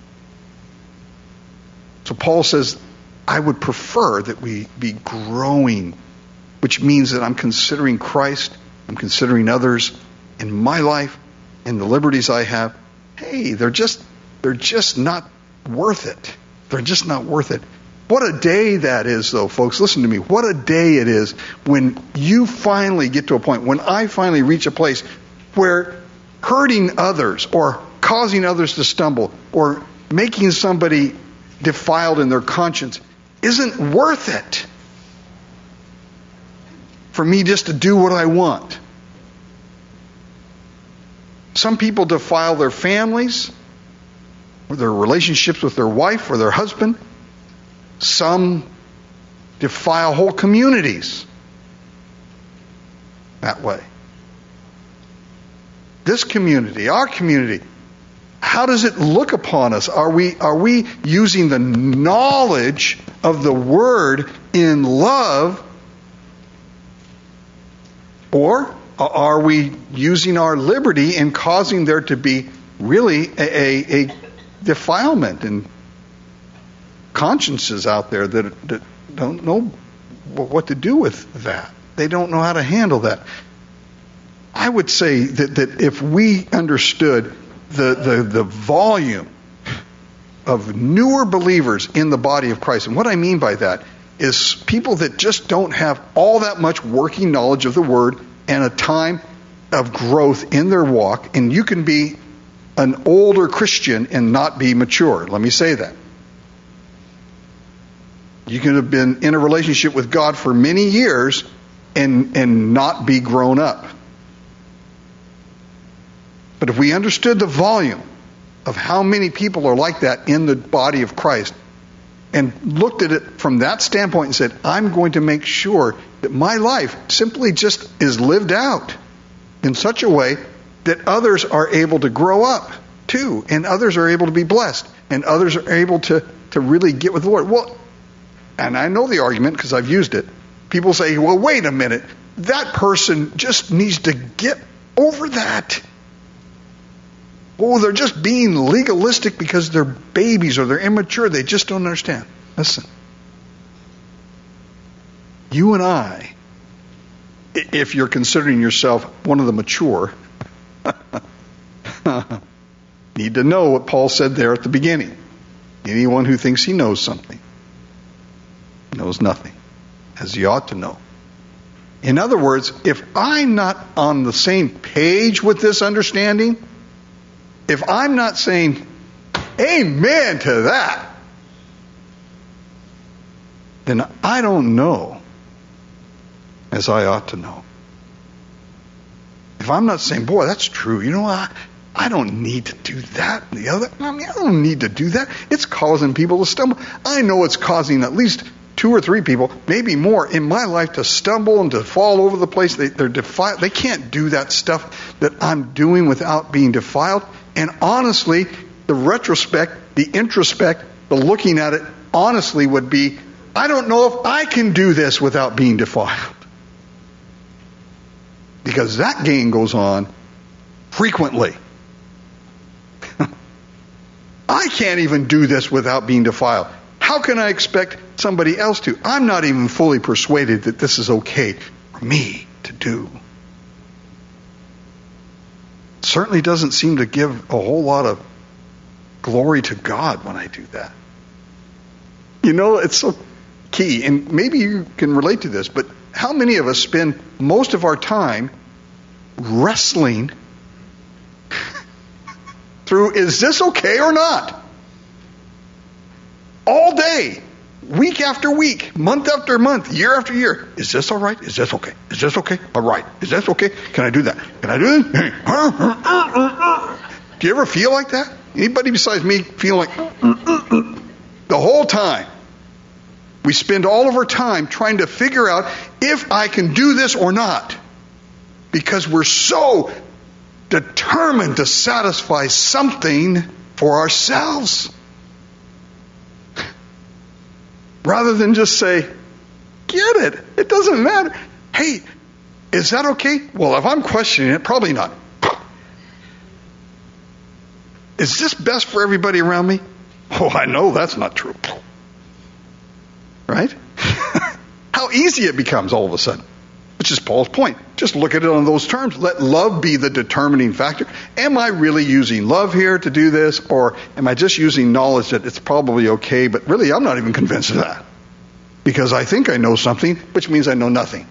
So Paul says, I would prefer that we be growing, which means that I'm considering Christ, I'm considering others in my life, and the liberties I have. Hey, they're just not worth it. They're just not worth it. What a day that is, though, folks. Listen to me. What a day it is when you finally get to a point, when I finally reach a place where hurting others or causing others to stumble or making somebody defiled in their conscience isn't worth it for me just to do what I want. Some people defile their families or their relationships with their wife or their husband. Some defile whole communities that way. This community, our community, how does it look upon us? Are we using the knowledge of the Word in love, or are we using our liberty and causing there to be really a defilement and consciences out there that don't know what to do with that? They don't know how to handle that. I would say that if we understood the volume of newer believers in the body of Christ, and what I mean by that is people that just don't have all that much working knowledge of the Word and a time of growth in their walk, and you can be an older Christian and not be mature. Let me say that. You can have been in a relationship with God for many years and not be grown up. But if we understood the volume of how many people are like that in the body of Christ and looked at it from that standpoint and said, I'm going to make sure that my life simply just is lived out in such a way that others are able to grow up too, and others are able to be blessed, and others are able to really get with the Lord. Well, and I know the argument because I've used it. People say, well, wait a minute. That person just needs to get over that. Oh, they're just being legalistic because they're babies or they're immature. They just don't understand. Listen. You and I, if you're considering yourself one of the mature, need to know what Paul said there at the beginning. Anyone who thinks he knows something knows nothing, as he ought to know. In other words, if I'm not on the same page with this understanding, if I'm not saying amen to that, then I don't know as I ought to know. If I'm not saying, boy, that's true, you know, I don't need to do that and the other. I don't need to do that. It's causing people to stumble. I know it's causing at least 2 or 3 people, maybe more, in my life to stumble and to fall over the place. They're defiled. They can't do that stuff that I'm doing without being defiled. And honestly, the retrospect, the introspect, the looking at it, honestly would be, I don't know if I can do this without being defiled. Because that game goes on frequently. I can't even do this without being defiled. How can I expect somebody else to? I'm not even fully persuaded that this is okay for me to do. It certainly doesn't seem to give a whole lot of glory to God when I do that. You know, it's so key, and maybe you can relate to this, but how many of us spend most of our time wrestling through, is this okay or not? All day, week after week, month after month, year after year. Is this all right? Is this okay? Is this okay? All right. Is this okay? Can I do that? Can I do this? Do you ever feel like that? Anybody besides me feel like the whole time? We spend all of our time trying to figure out if I can do this or not. Because we're so determined to satisfy something for ourselves. Rather than just say, get it. It doesn't matter. Hey, is that okay? Well, if I'm questioning it, probably not. Is this best for everybody around me? Oh, I know that's not true. Right? How easy it becomes all of a sudden. Which is Paul's point. Just look at it on those terms. Let love be the determining factor. Am I really using love here to do this? Or am I just using knowledge that it's probably okay, but really I'm not even convinced of that? Because I think I know something, which means I know nothing.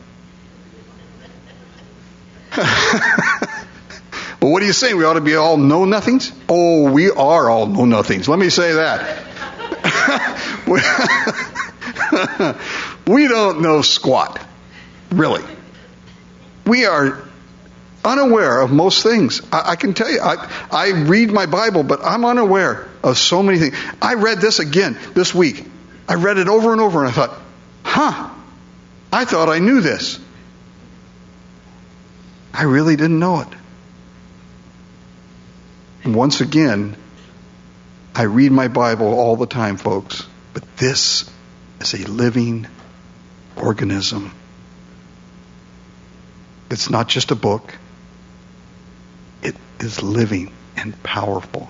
Well, what are you saying? We ought to be all know-nothings? Oh, we are all know-nothings. Let me say that. We don't know squat. Really. We are unaware of most things. I can tell you, I read my Bible, but I'm unaware of so many things. I read this again this week. I read it over and over, and I thought, I thought I knew this. I really didn't know it. And once again, I read my Bible all the time, folks, but this is a living organism. It's not just a book. It is living and powerful.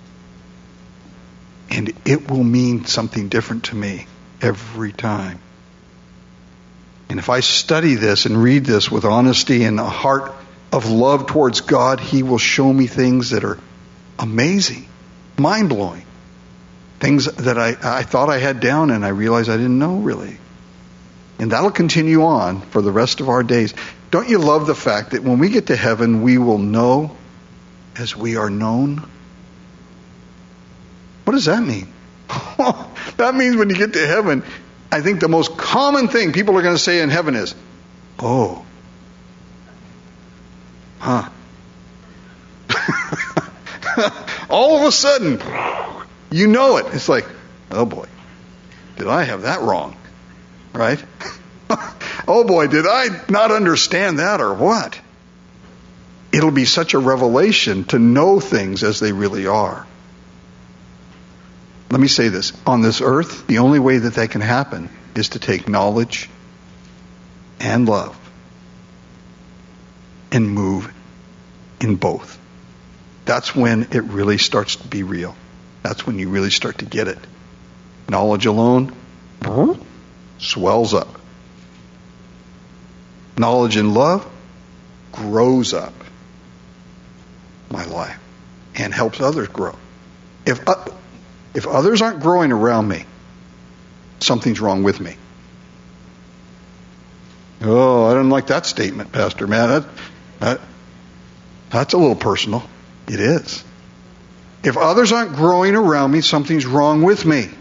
And it will mean something different to me every time. And if I study this and read this with honesty and a heart of love towards God, He will show me things that are amazing, mind-blowing. Things that I thought I had down and I realized I didn't know really. And that'll continue on for the rest of our days. Don't you love the fact that when we get to heaven, we will know as we are known? What does that mean? That means when you get to heaven, I think the most common thing people are going to say in heaven is, oh, all of a sudden, you know it. It's like, oh boy, did I have that wrong? Right? Oh boy, did I not understand that or what? It'll be such a revelation to know things as they really are. Let me say this. On this earth, the only way that can happen is to take knowledge and love and move in both. That's when it really starts to be real. That's when you really start to get it. Knowledge alone swells up. Knowledge and love grows up my life and helps others grow. If others aren't growing around me, something's wrong with me. Oh, I don't like that statement, Pastor. Man, that's a little personal. It is. If others aren't growing around me, something's wrong with me.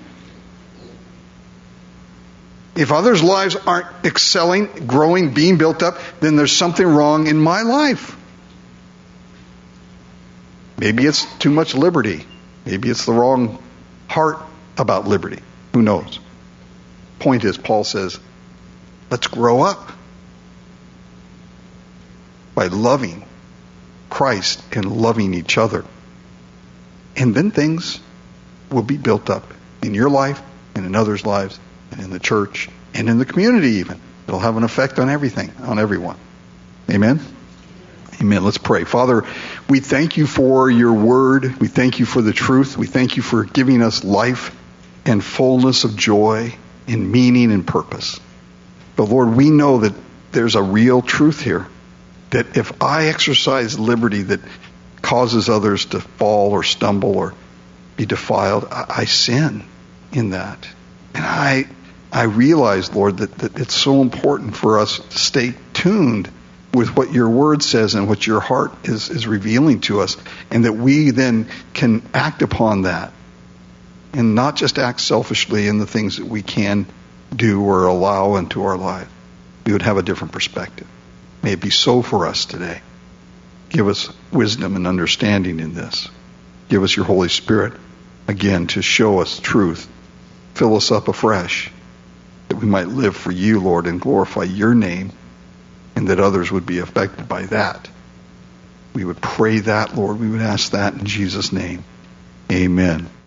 If others' lives aren't excelling, growing, being built up, then there's something wrong in my life. Maybe it's too much liberty. Maybe it's the wrong heart about liberty. Who knows? Point is, Paul says, let's grow up by loving Christ and loving each other. And then things will be built up in your life and in others' lives and in the church and in the community even. It'll have an effect on everything, on everyone. Amen? Amen. Let's pray. Father, we thank you for your word. We thank you for the truth. We thank you for giving us life and fullness of joy and meaning and purpose. But Lord, we know that there's a real truth here. That if I exercise liberty that causes others to fall or stumble or be defiled, I sin in that. And I realize, Lord, that it's so important for us to stay tuned with what your word says and what your heart is revealing to us, and that we then can act upon that and not just act selfishly in the things that we can do or allow into our life. We would have a different perspective. May it be so for us today. Give us wisdom and understanding in this. Give us your Holy Spirit, again, to show us truth. Fill us up afresh, that we might live for you, Lord, and glorify your name, and that others would be affected by that. We would pray that, Lord. We would ask that in Jesus' name. Amen.